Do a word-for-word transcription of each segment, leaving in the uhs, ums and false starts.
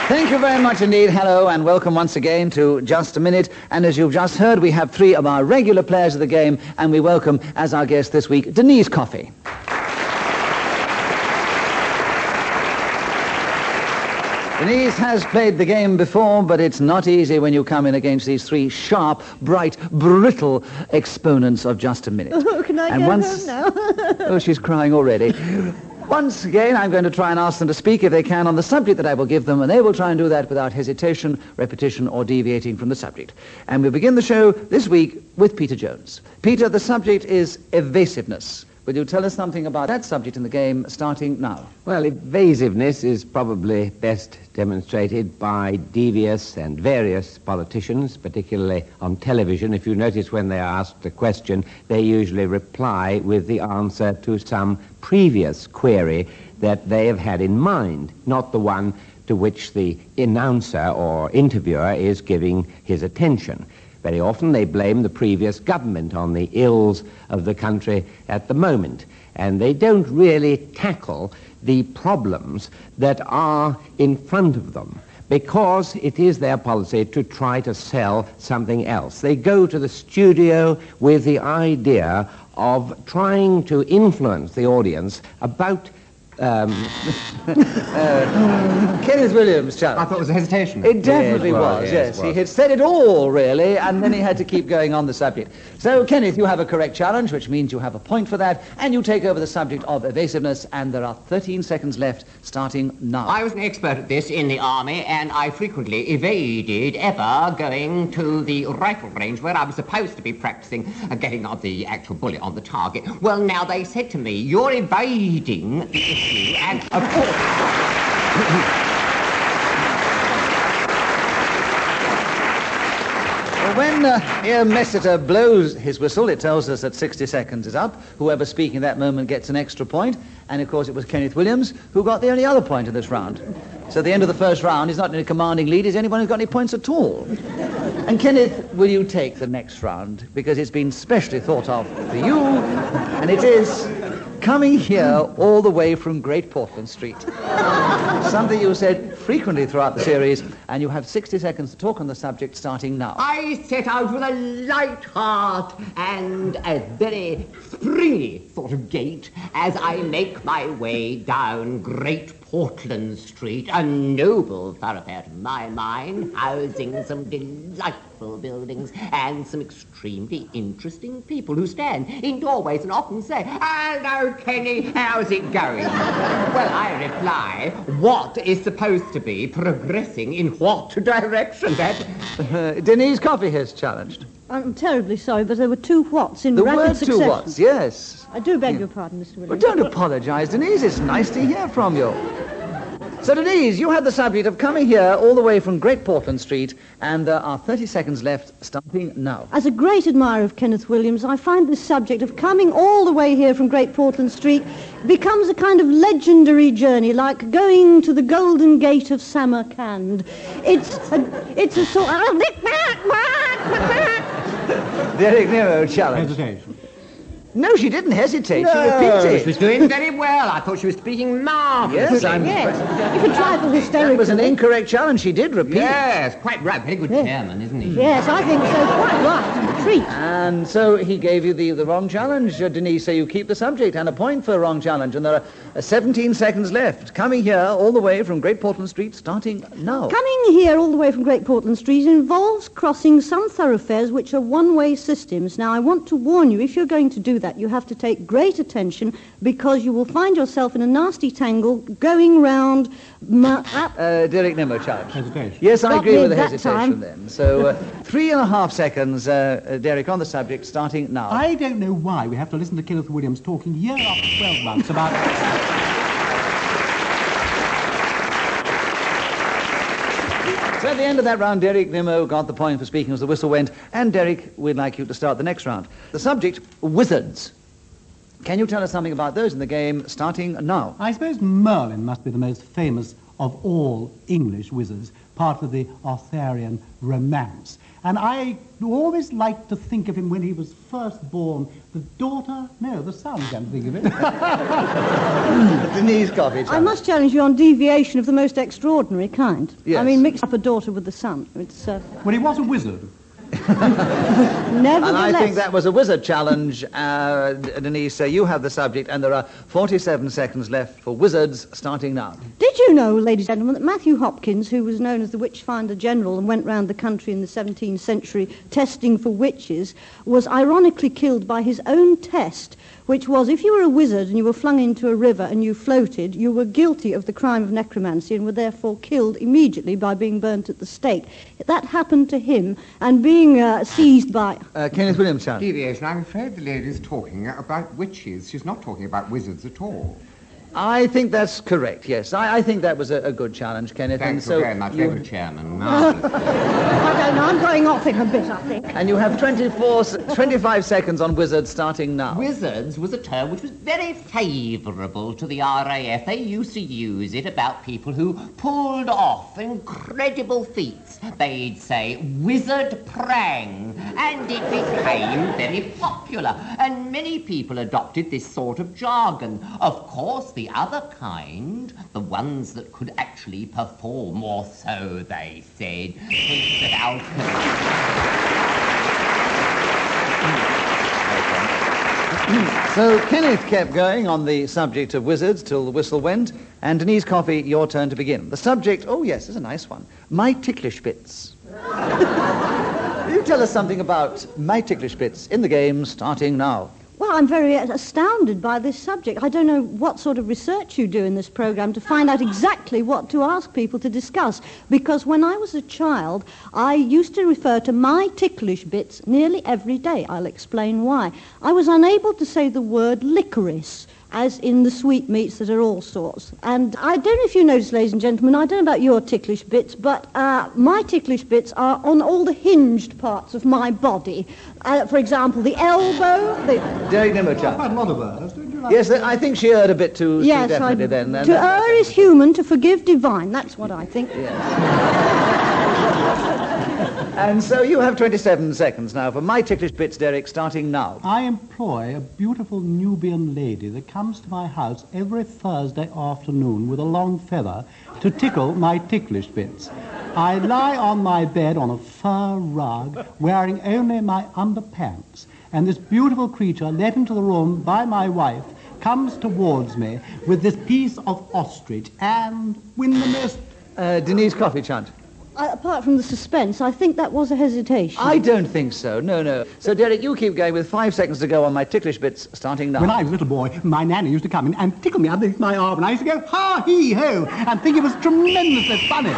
Thank you very much indeed. Hello and welcome once again to Just a Minute. And as you've just heard, we have three of our regular players of the game, and we welcome as our guest this week, Denise Coffey. Denise has played the game before, but it's not easy when you come in against these three sharp, bright, brittle exponents of Just a Minute. Oh, can I and go once... home now? Oh, she's crying already. Once again, I'm going to try and ask them to speak, if they can, on the subject that I will give them, and they will try and do that without hesitation, repetition, or deviating from the subject. And we'll begin the show this week with Peter Jones. Peter, the subject is evasiveness. Will you tell us something about that subject in the game, starting now? Well, evasiveness is probably best demonstrated by devious and various politicians, particularly on television. If you notice, when they are asked a question, they usually reply with the answer to some previous query that they have had in mind, not the one to which the announcer or interviewer is giving his attention. Very often they blame the previous government on the ills of the country at the moment, and they don't really tackle the problems that are in front of them, because it is their policy to try to sell something else. They go to the studio with the idea of trying to influence the audience about Um, uh, Kenneth Williams, challenge. I thought it was a hesitation. It definitely Yes, well, was, yes, yes. well. He had said it all, really, and then he had to keep going on the subject. So, Kenneth, you have a correct challenge, which means you have a point for that, and you take over the subject of evasiveness, and there are thirteen seconds left, starting now. I was an expert at this in the army, and I frequently evaded ever going to the rifle range where I was supposed to be practicing uh, getting on the actual bullet on the target. Well, now they said to me, you're evading the issue, and of course... When uh, Ian Messiter blows his whistle, it tells us that sixty seconds is up. Whoever speaking at that moment gets an extra point. And, of course, it was Kenneth Williams who got the only other point in this round. So at the end of the first round, he's not in a commanding lead. He's anyone who's got any points at all. And, Kenneth, will you take the next round? Because it's been specially thought of for you. And it is coming here all the way from Great Portland Street. Something you said frequently throughout the series, and you have sixty seconds to talk on the subject, starting now. I set out with a light heart and a very springy sort of gait as I make my way down Great Portland Street, a noble thoroughfare to my mind, housing some delightful buildings and some extremely interesting people who stand in doorways and often say, "Hello, Kenny, how's it going?" Well, I reply, what is supposed to be progressing in what direction? That... Uh, Denise Coffey has challenged. I'm terribly sorry, but there were two whats in The rapid word succession. two whats, yes. I do beg your pardon, Mister Well, Williams. don't apologise, Denise. It's nice to hear from you. So, Denise, you had the subject of coming here all the way from Great Portland Street, and there are thirty seconds left, starting now. As a great admirer of Kenneth Williams, I find this subject of coming all the way here from Great Portland Street becomes a kind of legendary journey, like going to the Golden Gate of Samarkand. It's a, it's a sort of... Derek Nero challenge. Hesitation. No, she didn't hesitate. No, she repeated. she was doing very well. I thought she was speaking marvellously. Yes, I'm... Yes, if a trifle hysterical. That was an incorrect challenge. She did repeat. Yes, quite right. Very good Yes. chairman, isn't he? Yes, I think so. Quite right. A treat. And so he gave you the, the wrong challenge, uh, Denise, so you keep the subject and a point for a wrong challenge. And there are uh, seventeen seconds left. Coming here all the way from Great Portland Street, starting now. Coming here all the way from Great Portland Street involves crossing some thoroughfares which are one-way systems. Now, I want to warn you, if you're going to do that, you have to take great attention, because you will find yourself in a nasty tangle going round... Ma- Uh, Derek Nimmo challenge. Hesitation. Yes, I Stop agree me with the that hesitation time. then. So uh, three and a half seconds, uh, uh, Derek, on the subject, starting now. I don't know why we have to listen to Kenneth Williams talking year after twelve months about... So at the end of that round, Derek Nimmo got the point for speaking as the whistle went, and Derek, we'd like you to start the next round. The subject, wizards. Can you tell us something about those in the game, starting now? I suppose Merlin must be the most famous of all English wizards, part of the Arthurian romance. And I always liked to think of him when he was first born. The daughter, no, the son, I can't think of it. Denise Coffey. I must challenge you on deviation of the most extraordinary kind. Yes. I mean, mix up a daughter with the son. It's uh, Well, he was a wizard. nevertheless. And I think that was a wizard challenge. Uh, Denise, uh, you have the subject, and there are forty-seven seconds left for wizards, starting now. Did you know, ladies and gentlemen, that Matthew Hopkins, who was known as the Witchfinder General and went round the country in the seventeenth century testing for witches, was ironically killed by his own test, which was if you were a wizard and you were flung into a river and you floated, you were guilty of the crime of necromancy and were therefore killed immediately by being burnt at the stake. That happened to him, and being uh, seized by... Uh, Kenneth Williams, challenge. Deviation, I'm afraid the lady's talking about witches. She's not talking about wizards at all. I think that's correct, yes. I, I think that was a, a good challenge, Kenneth. Thank and you so very much, you, Lady Chairman. Marvellous. I don't know, I'm going off it a bit, I think. And you have twenty-four, s- twenty-five seconds on wizards, starting now. Wizards was a term which was very favourable to the R A F. They used to use it about people who pulled off incredible feats. They'd say, wizard prang, and it became very popular. And many people adopted this sort of jargon. Of course, the other kind, the ones that could actually perform, or so they said, tasted alcohol. So Kenneth kept going on the subject of wizards till the whistle went, and Denise Coffey, your turn to begin. The subject, oh yes, it's a nice one, My Ticklish Bits. You tell us something about My Ticklish Bits in the game, starting now. Well, I'm very astounded by this subject. I don't know what sort of research you do in this program to find out exactly what to ask people to discuss. Because when I was a child, I used to refer to my ticklish bits nearly every day. I'll explain why. I was unable to say the word licorice, as in the sweetmeats that are all sorts. And I don't know if you noticed, ladies and gentlemen, I don't know about your ticklish bits, but uh, my ticklish bits are on all the hinged parts of my body. Uh, for example, the elbow, the... Derek Nimmo-Chan. Quite a lot of hers, don't you? Like Yes, I think she erred a bit too, Yes, too definitely I, then. and to that- err is human, to forgive divine. That's what I think. And so you have twenty-seven seconds now for My Ticklish Bits, Derek, starting now. I employ a beautiful Nubian lady that comes to my house every Thursday afternoon with a long feather to tickle my ticklish bits. I lie on my bed on a fur rug, wearing only my underpants, and this beautiful creature, let into the room by my wife, comes towards me with this piece of ostrich, and when the most... Uh, Denise Coffey, chant. Uh, apart from the suspense, I think that was a hesitation. I don't think so, no, no. So, Derek, you keep going with five seconds to go on My Ticklish Bits, starting now. When I was a little boy, my nanny used to come in and tickle me underneath my arm, and I used to go, ha, hee, ho, and think it was tremendously funny.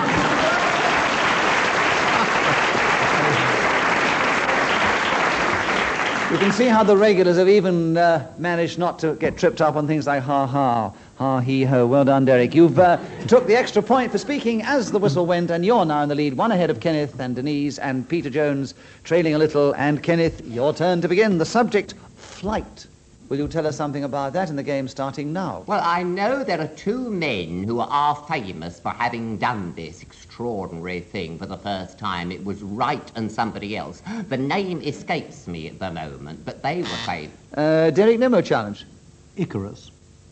You can see how the regulars have even uh, managed not to get tripped up on things like ha ha, ha hee ho. Well done, Derek. You've uh, took the extra point for speaking as the whistle went, and you're now in the lead, one ahead of Kenneth and Denise and Peter Jones trailing a little. And Kenneth, your turn to begin. The subject, flight. Will you tell us something about that in the game starting now? Well, I know there are two men who are famous for having done this extraordinary thing for the first time. It was Wright and somebody else. The name escapes me at the moment, but they were famous. Uh, Derek Nimmo challenge. Icarus.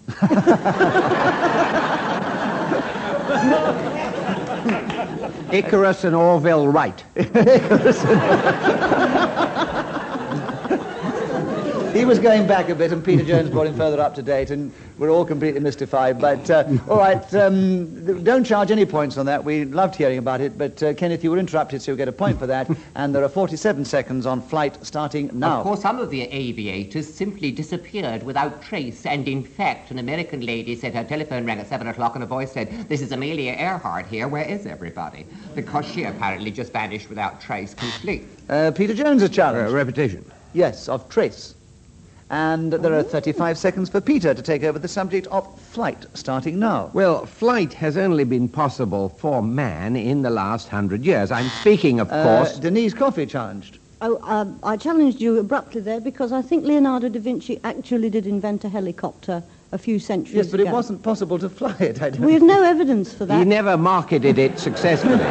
Icarus and Orville Wright. He was going back a bit, and Peter Jones brought him further up to date, and we're all completely mystified. But, uh, all right, um, don't charge any points on that. We loved hearing about it, but, uh, Kenneth, you were interrupted, so you get a point for that. And there are forty-seven seconds on flight starting now. Of course, some of the aviators simply disappeared without trace, and in fact, an American lady said her telephone rang at seven o'clock and a voice said, "This is Amelia Earhart here, where is everybody?" Because she apparently just vanished without trace completely. Uh, Peter Jones' a challenge. Uh, repetition. Yes, of trace. And there are thirty-five seconds for Peter to take over the subject of flight, starting now. Well, flight has only been possible for man in the last hundred years. I'm speaking, of Uh, course... Denise Coffey challenged. Oh, uh, I challenged you abruptly there because I think Leonardo da Vinci actually did invent a helicopter a few centuries ago. Yes, but it wasn't possible to fly it. I don't We have no evidence for that. He never marketed it successfully.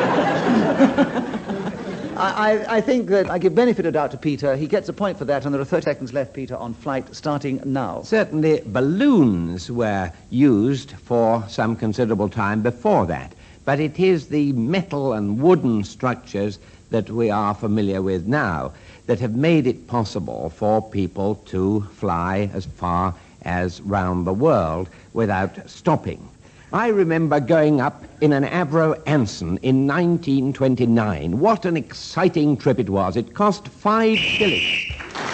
I, I, I think that I give benefit of doubt to Peter. He gets a point for that, and there are thirty seconds left, Peter, on flight starting now. Certainly, balloons were used for some considerable time before that, but it is the metal and wooden structures that we are familiar with now that have made it possible for people to fly as far as round the world without stopping. I remember going up in an Avro Anson in nineteen twenty-nine. What an exciting trip it was. It cost five shillings.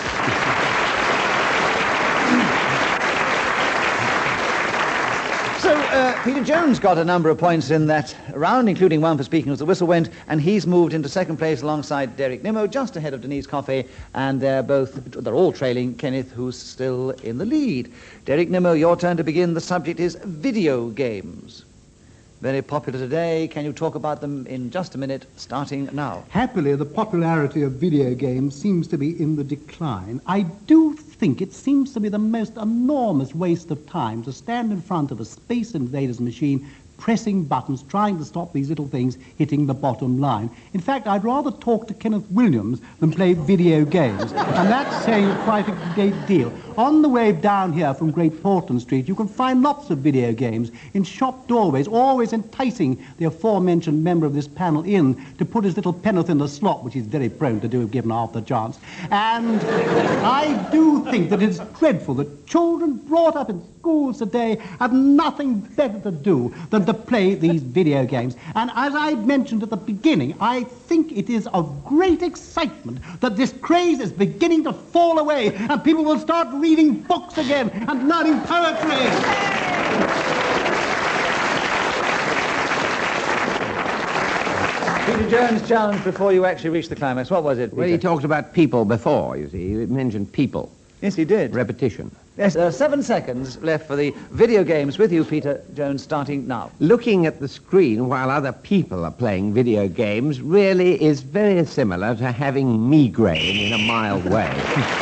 So, uh, Peter Jones got a number of points in that round, including one for speaking as the whistle went, and he's moved into second place alongside Derek Nimmo, just ahead of Denise Coffey, and they're both, they're all trailing Kenneth, who's still in the lead. Derek Nimmo, your turn to begin. The subject is video games. Very popular today. Can you talk about them in just a minute, starting now? Happily, the popularity of video games seems to be in the decline. I do think it seems to be the most enormous waste of time to stand in front of a Space Invaders machine pressing buttons, trying to stop these little things hitting the bottom line. In fact, I'd rather talk to Kenneth Williams than play video games, and that's saying quite a great deal. On the way down here from Great Portland Street, you can find lots of video games in shop doorways, always enticing the aforementioned member of this panel in to put his little penneth in the slot, which he's very prone to do if given half the chance. And I do think that it's dreadful that children brought up in schools today have nothing better to do than to play these video games. And as I mentioned at the beginning, I think it is of great excitement that this craze is beginning to fall away and people will start reading books again and learning poetry. Peter Jones' challenge before you actually reached the climax. What was it, Peter? Well, he talked about people before, you see. He mentioned people. Yes, he did. Repetition. Yes, there are seven seconds left for the video games with you, Peter Jones, starting now. Looking at the screen while other people are playing video games really is very similar to having migraine in a mild way.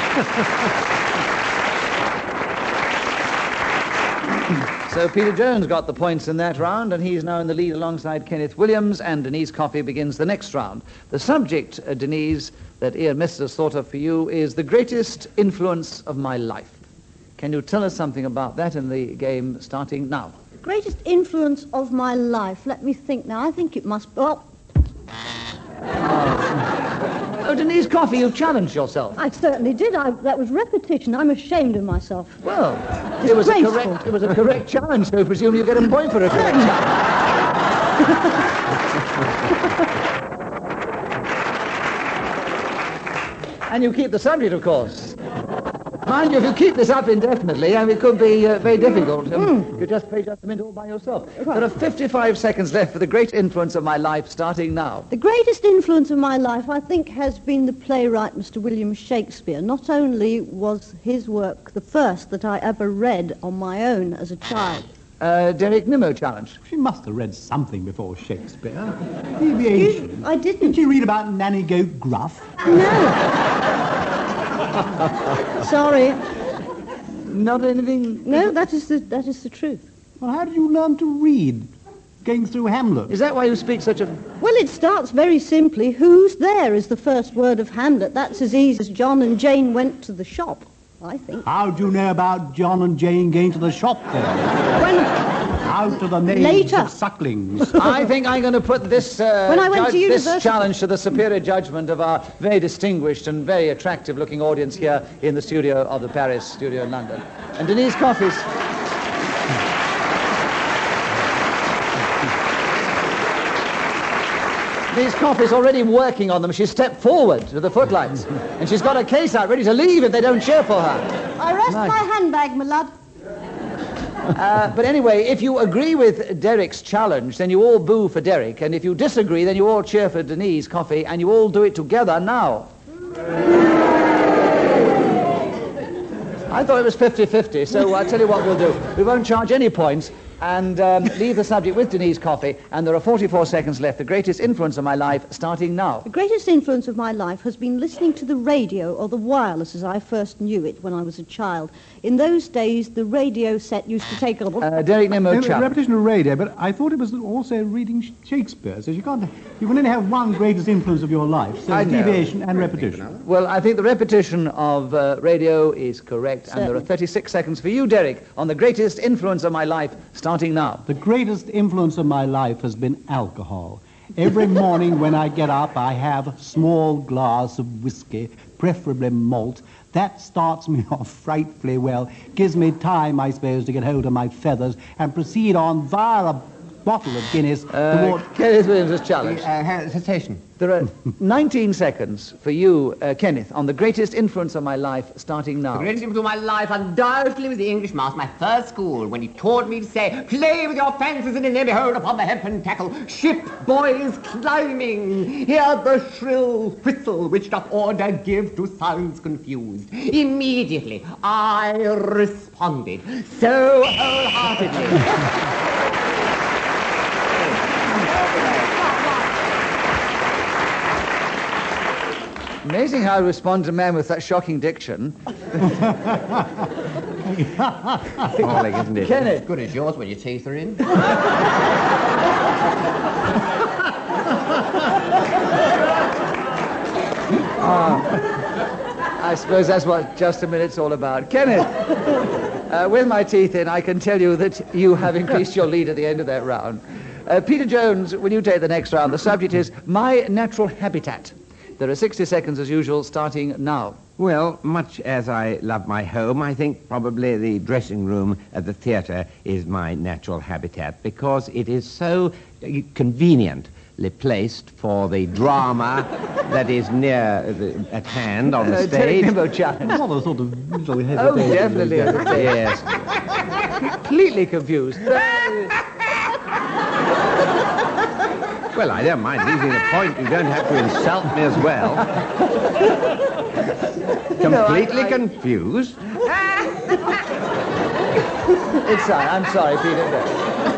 So Peter Jones got the points in that round, and he's now in the lead alongside Kenneth Williams, and Denise Coffey begins the next round. The subject, uh, Denise, that Ian Mister has thought of for you is the greatest influence of my life. Can you tell us something about that in the game starting now? Greatest influence of my life. Let me think now. I think it must... Oh, Oh, Denise Coffey, you challenged yourself. I certainly did. I, that was repetition. I'm ashamed of myself. Well, it was, a Disgraceful. correct, it was a correct challenge, so I presume you get a point for a correct challenge. And you keep the subject, of course. Mind you, if you keep this up indefinitely, I mean, it could be uh, very difficult. Um, Mm. You just play just a minute all by yourself. Right. There are fifty-five seconds left for the great influence of my life, starting now. The greatest influence of my life, I think, has been the playwright Mister William Shakespeare. Not only was his work the first that I ever read on my own as a child. Uh, Derek Nimmo challenge. She must have read something before Shakespeare. Deviation. You, I didn't. Did you read about Nanny Goat Gruff? Sorry. Not anything... No, that is the that is the truth. Well, how did you learn to read? Going through Hamlet? Is that why you speak such a... Well, it starts very simply. Who's there is the first word of Hamlet. That's as easy as John and Jane went to the shop, I think. How do you know about John and Jane going to the shop then? When, Out of the names Later. of sucklings. I think I'm going to put this, uh, When I went judge- to this university- challenge to the superior judgment of our very distinguished and very attractive-looking audience here in the studio of the Paris studio in London. And Denise Coffey's... Denise Coffey's already working on them. She's stepped forward to the footlights, and she's got a case out ready to leave if they don't cheer for her. I rest Right. my handbag, my lad. Uh, but anyway, if you agree with Derek's challenge, then you all boo for Derek. And if you disagree, then you all cheer for Denise Coffey, and you all do it together now. I thought it was fifty-fifty, so I'll tell you what we'll do. We won't charge any points. and um, leave the subject with Denise Coffey. And there are forty-four seconds left. The greatest influence of my life, starting now. The greatest influence of my life has been listening to the radio, or the wireless as I first knew it when I was a child. In those days, the radio set used to take a... Uh, Derek Nimmo, A challenge. repetition of radio, but I thought it was also reading Sh- Shakespeare. So you can't. You can only have one greatest influence of your life. So I it's know. deviation and repetition. Well, I think the repetition of uh, radio is correct, and there are Certainly. thirty-six seconds for you, Derek, on the greatest influence of my life, starting now. The greatest influence of my life has been alcohol. Every morning when I get up, I have a small glass of whiskey, preferably malt. That starts me off frightfully well, gives me time, I suppose, to get hold of my feathers and proceed on via a bottle of Guinness Uh, toward... Kenneth Williams has challenged. Uh, hesitation. There are nineteen seconds for you, uh, Kenneth, on the greatest influence of my life, starting now. The greatest influence of my life undoubtedly was the English master, my first school, when he taught me to say, play with your fancies and in every hold upon the hempen tackle, ship boys climbing, hear the shrill whistle which doth order give to sounds confused. Immediately I responded so wholeheartedly. Amazing how I respond to a man with such shocking diction. Appalling, isn't it? Kenneth. Good as yours when your teeth are in. I suppose that's what Just a Minute's all about. Kenneth, uh, with my teeth in, I can tell you that you have increased your lead at the end of that round. Uh, Peter Jones, will you take the next round? The subject is My Natural Habitat. There are sixty seconds as usual, starting now. Well, much as I love my home, I think probably the dressing room at the theatre is my natural habitat because it is so uh, conveniently placed for the drama that is near the, at hand on the Uh, Derek stage. Nimmo challenge. What a sort of little hesitation. Oh, definitely. Yes. Completely confused. Well, I don't mind losing a point. You don't have to insult me as well. Completely I- I- confused. It's sorry. I'm sorry, Peter. No.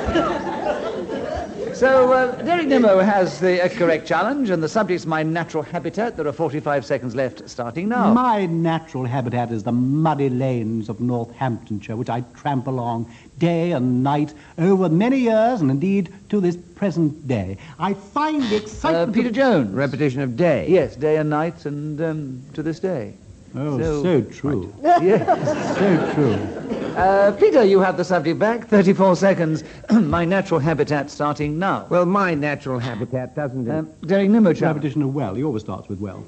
So, uh, Derek Nimmo has the uh, correct challenge, and the subject's My Natural Habitat. There are forty-five seconds left, starting now. My natural habitat is the muddy lanes of Northamptonshire, which I tramp along day and night over many years, and indeed to this present day. I find the Uh, excitement... Peter Jones. Repetition of day. Yes, day and night, and um, to this day. Oh, So- so, true. Yes. So true. Uh, Peter, you have the subject back. thirty-four seconds. My Natural Habitat, starting now. Well, my natural habitat doesn't... Um, Derek Nimmo challenge. Repetition of well. He always starts with well.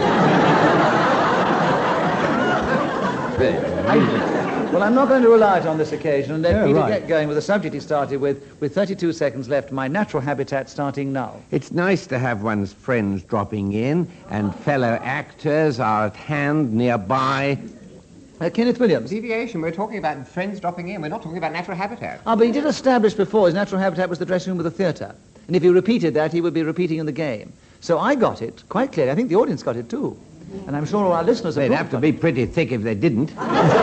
Well, I'm not going to rely on this occasion and let Oh, Peter right. get going with the subject he started with, with thirty-two seconds left. My Natural Habitat, starting now. It's nice to have one's friends dropping in, and fellow actors are at hand nearby. Uh, Kenneth Williams. Deviation. We're talking about friends dropping in. We're not talking about natural habitat. Ah, but he did establish before his natural habitat was the dressing room of the theatre. And if he repeated that, he would be repeating in the game. So I got it quite clearly. I think the audience got it too. And I'm sure all our listeners have They'd got have to it. be pretty thick if they didn't.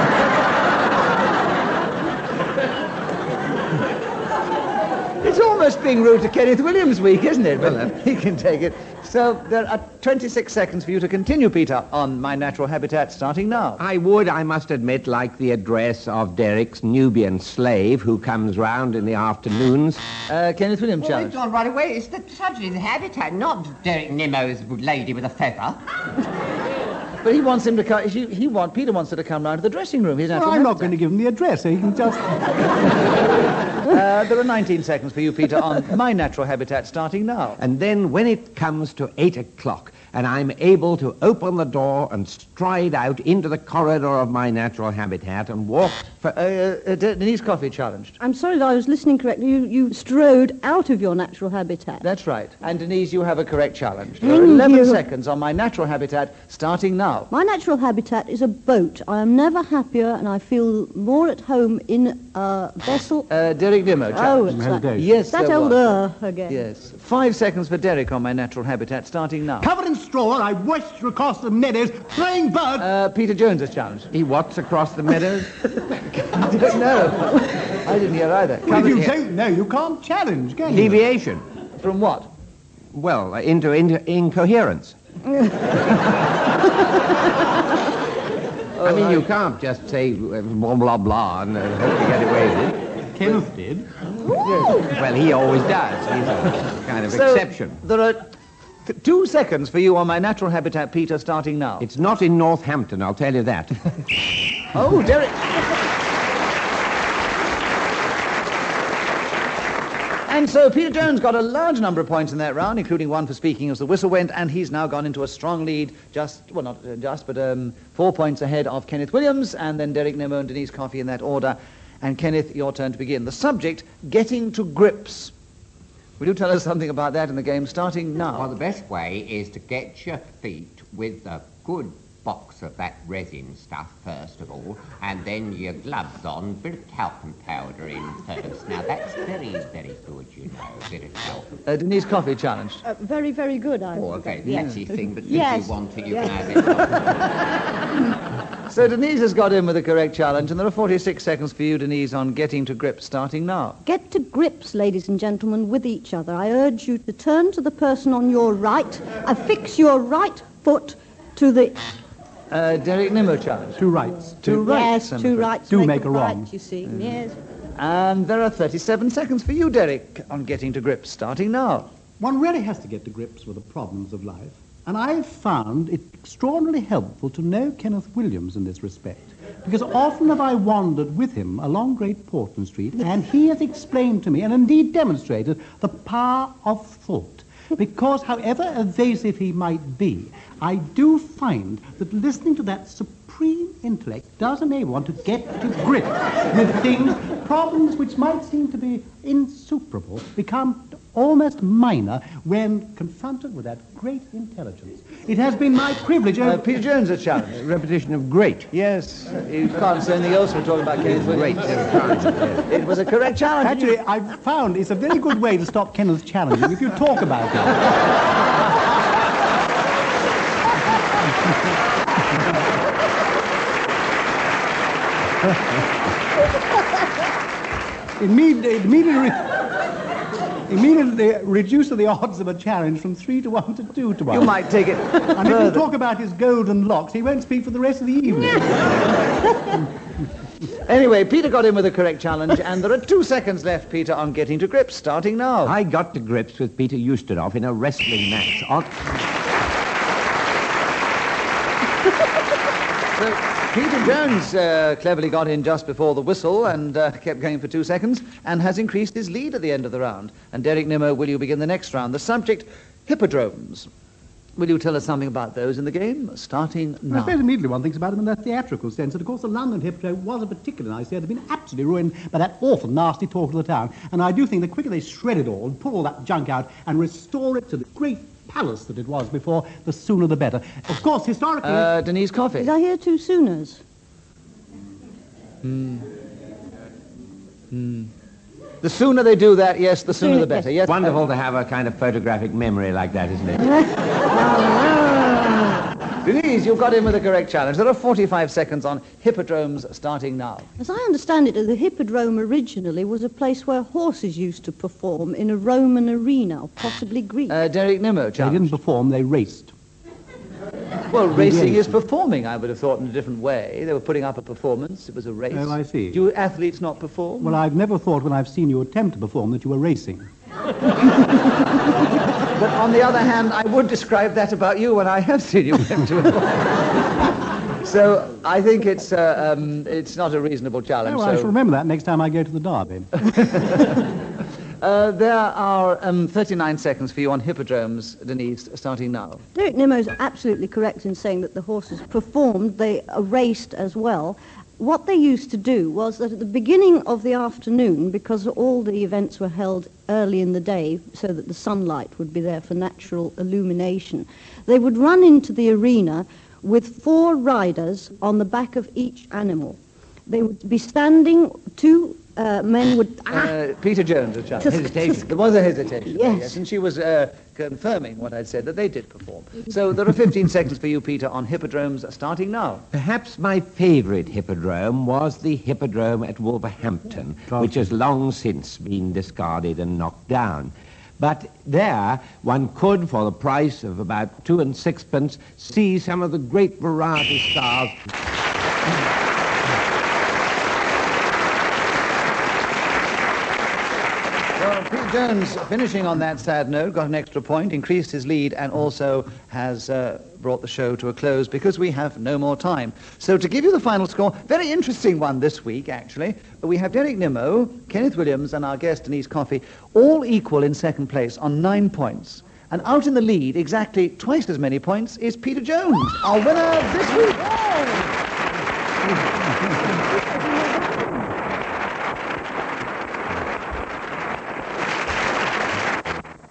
It's almost being rude to Kenneth Williams week, isn't it? But he can take it. So there are twenty-six seconds for you to continue, Peter, on My Natural Habitat, starting now. I would, I must admit, like the address of Derek's Nubian slave who comes round in the afternoons. Uh, Kenneth Williams Well, challenge. it's gone right away. It's the subject, the habitat, not Derek Nimmo's lady with a feather. But he wants him to come. He, he want Peter wants her to come round to the dressing room. His Well, natural I'm not habitat. going to give him the address, so he can just... Uh, there are nineteen seconds for you, Peter, on My Natural Habitat, starting now. And then when it comes to eight o'clock, and I'm able to open the door and stride out into the corridor of my natural habitat and walk for... Uh, uh, De- Denise Coffey challenged. I'm sorry that I was listening correctly. You, you strode out of your natural habitat. That's right. And Denise, you have a correct challenge. There are Thank eleven you. seconds on My Natural Habitat, starting now. My natural habitat is a boat. I am never happier and I feel more at home in a vessel. Uh, Derek Nimmo Oh, challenged. it's that, Hesitation. Yes, that there old was. uh again. Yes. Five seconds for Derek on My Natural Habitat, starting now. Covered in straw, I washed across the meadows, playing bird. Uh, Peter Jones has challenged. He wats across the meadows. I don't know. I didn't hear either. Well, if Come you in. don't know, you can't challenge, can you? Deviation. From what? Well, uh, into, into incoherence. I mean, you can't just say uh, blah, blah, blah, and uh, hope to get away with it. Kenneth did. Well, he always does. He's a kind of So, exception. there are th- two seconds for you on my natural habitat, Peter, starting now. It's not in Northampton, I'll tell you that. Oh, Derek. And so Peter Jones got a large number of points in that round, including one for speaking as the whistle went, and he's now gone into a strong lead, just, well, not uh, just, but um, four points ahead of Kenneth Williams, and then Derek Nimmo and Denise Coffey in that order. And Kenneth, your turn to begin. The subject, getting to grips. Will you tell us something about that in the game, starting now? Well, the best way is to get your feet with a good box of that resin stuff, first of all, and then your gloves on, bit of talcum powder in first. Now, that's very, very good, you know, a bit of talcum. Uh, Denise Coffey challenged. Uh, very, very good, I Oh, a think. very Yes. petty thing, but if Yes. you want it, you Yes. can have it. So Denise has got in with the correct challenge, and there are forty-six seconds for you, Denise, on getting to grips, starting now. Get to grips, ladies and gentlemen, with each other. I urge you to turn to the person on your right, affix your right foot to the... Uh, Derek Nimmo challenge. Two rights. Two rights. Yes, I'm two afraid. rights Do make, make a a right, wrong. you see. Yes. And there are thirty-seven seconds for you, Derek, on getting to grips, starting now. One really has to get to grips with the problems of life. And I've found it extraordinarily helpful to know Kenneth Williams in this respect. Because often have I wandered with him along Great Portland Street, and he has explained to me, and indeed demonstrated, the power of thought. Because however evasive he might be, I do find that listening to that supreme intellect does enable one to get to grips with things, problems which might seem to be insuperable, become almost minor when confronted with that great intelligence. It has been my privilege... Uh, Peter Jones, a challenge. Repetition of great. Yes, you can't say anything else. We're talking about Kenneth Great. Williams. Yes, yes. It was a correct challenge. Actually, I've found it's a very good way to stop Kenneth challenging if you talk about it. Immediately, immediately, immediately reduce the odds of a challenge from three to one to two to one. You might take it And if you further. talk about his golden locks, he won't speak for the rest of the evening. Anyway, Peter got in with the correct challenge, and there are two seconds left, Peter, on getting to grips, starting now. I got to grips with Peter Ustinov in a wrestling match. On... So Peter Jones uh, cleverly got in just before the whistle and uh, kept going for two seconds and has increased his lead at the end of the round. And Derek Nimmo, will you begin the next round? The subject, hippodromes. Will you tell us something about those in the game, starting I now? suppose immediately one thinks about them in a theatrical sense. And of course, the London Hippodrome was a particularly nice theatre. They've been absolutely ruined by that awful, nasty talk of the town. And I do think the quicker they shred it all and pull all that junk out and restore it to the great palace that it was before, the sooner the better. Of course, historically... Uh, Denise Coffey. Did I hear two Sooners? The sooner they do that, yes, the sooner the better. Yes. Wonderful to have a kind of photographic memory like that, isn't it? Denise, you've got in with the correct challenge. There are forty-five seconds on hippodromes, starting now. As I understand it, the Hippodrome originally was a place where horses used to perform in a Roman arena, or possibly Greek. Uh, Derek Nimmo, They challenge. didn't perform, they raced. Well, racing is Yes. performing, I would have thought, in a different way. They were putting up a performance. It was a race. Oh, I see. Do athletes not perform? Well, I've never thought when I've seen you attempt to perform that you were racing. But on the other hand, I would describe that about you when I have seen you attempt to perform. So I think it's uh, um, it's not a reasonable challenge. Oh, well, I so- shall remember that next time I go to the Derby. Uh, there are um, thirty-nine seconds for you on hippodromes, Denise, starting now. Derek Nimmo's absolutely correct in saying that the horses performed, they uh, raced as well. What they used to do was that at the beginning of the afternoon, because all the events were held early in the day so that the sunlight would be there for natural illumination, they would run into the arena with four riders on the back of each animal. They would be standing two uh, men would... Ah, Uh, Peter Jones, a child. Tus- Hesitation. tus- There was a hesitation. Yes. And she was uh, confirming what I'd said, that they did perform. So there are fifteen seconds for you, Peter, on hippodromes starting now. Perhaps my favourite hippodrome was the hippodrome at Wolverhampton, which has long since been discarded and knocked down. But there, one could, for the price of about two and sixpence, see some of the great variety stars. Well, Pete Jones, finishing on that sad note, got an extra point, increased his lead, and also has uh, brought the show to a close because we have no more time. So to give you the final score, very interesting one this week, actually. We have Derek Nimmo, Kenneth Williams, and our guest Denise Coffey, all equal in second place on nine points. And out in the lead, exactly twice as many points, is Peter Jones, our winner this week.